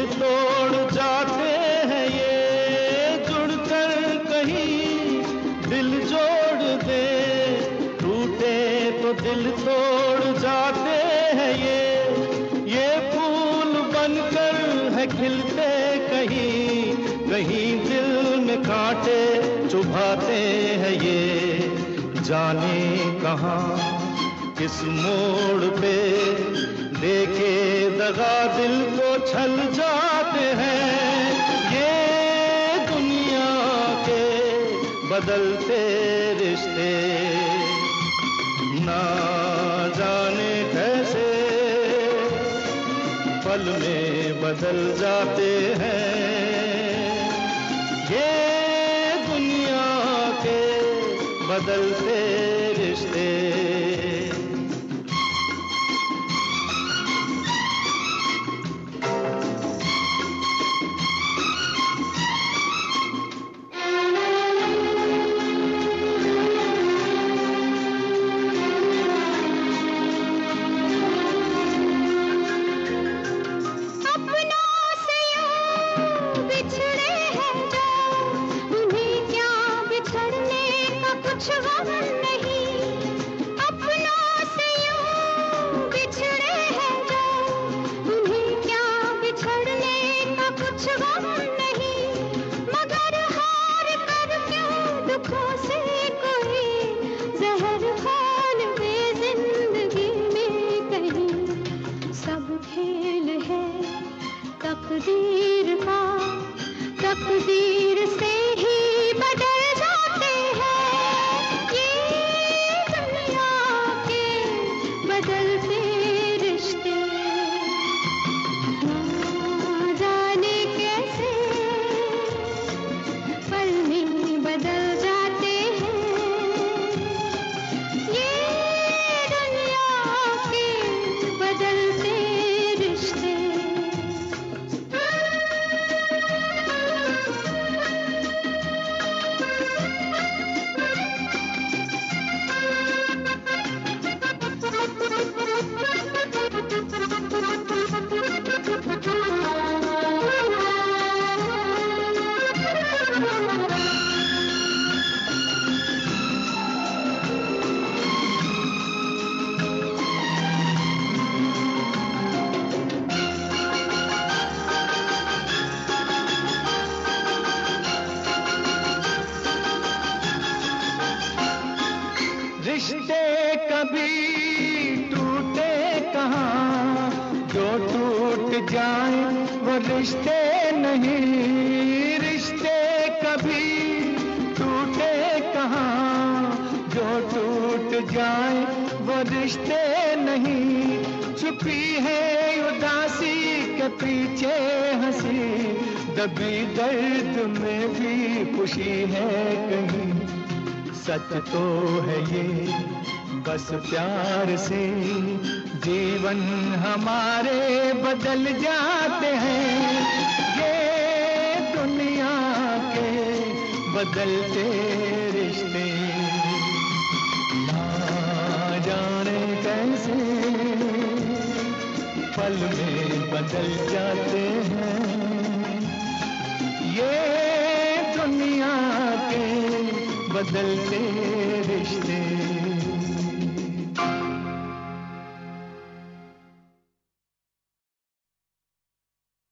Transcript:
तोड़ जाते हैं ये, जुड़कर कहीं दिल जोड़ दे, टूटे तो दिल तोड़ जाते हैं ये फूल बनकर है खिलते कहीं, कहीं दिल में कांटे चुभाते हैं ये, जाने कहाँ किस मोड़ पे देखे दगा दिल को छल जाते हैं, ये दुनिया के बदलते रिश्ते ना जाने कैसे पल में बदल जाते हैं, ये दुनिया के बदलते रिश्ते। तकदीर से ही बदल जाते हैं ये दुनिया के बदलते रिश्ते, ना जाने कैसे पल में बदल जाते हैं ये दुनिया के बदलते रिश्ते। रिश्ते कभी टूटे कहाँ, जो टूट जाए वो रिश्ते नहीं, रिश्ते कभी टूटे कहाँ, जो टूट जाए वो रिश्ते नहीं, छुपी है उदासी के पीछे हंसी, दबी दर्द में भी खुशी है कहीं, सच तो है ये बस प्यार से जीवन हमारे बदल जाते हैं, ये दुनिया के बदलते रिश्ते, ना जाने कैसे पल में बदल जाते हैं, ये दुनिया के बदलते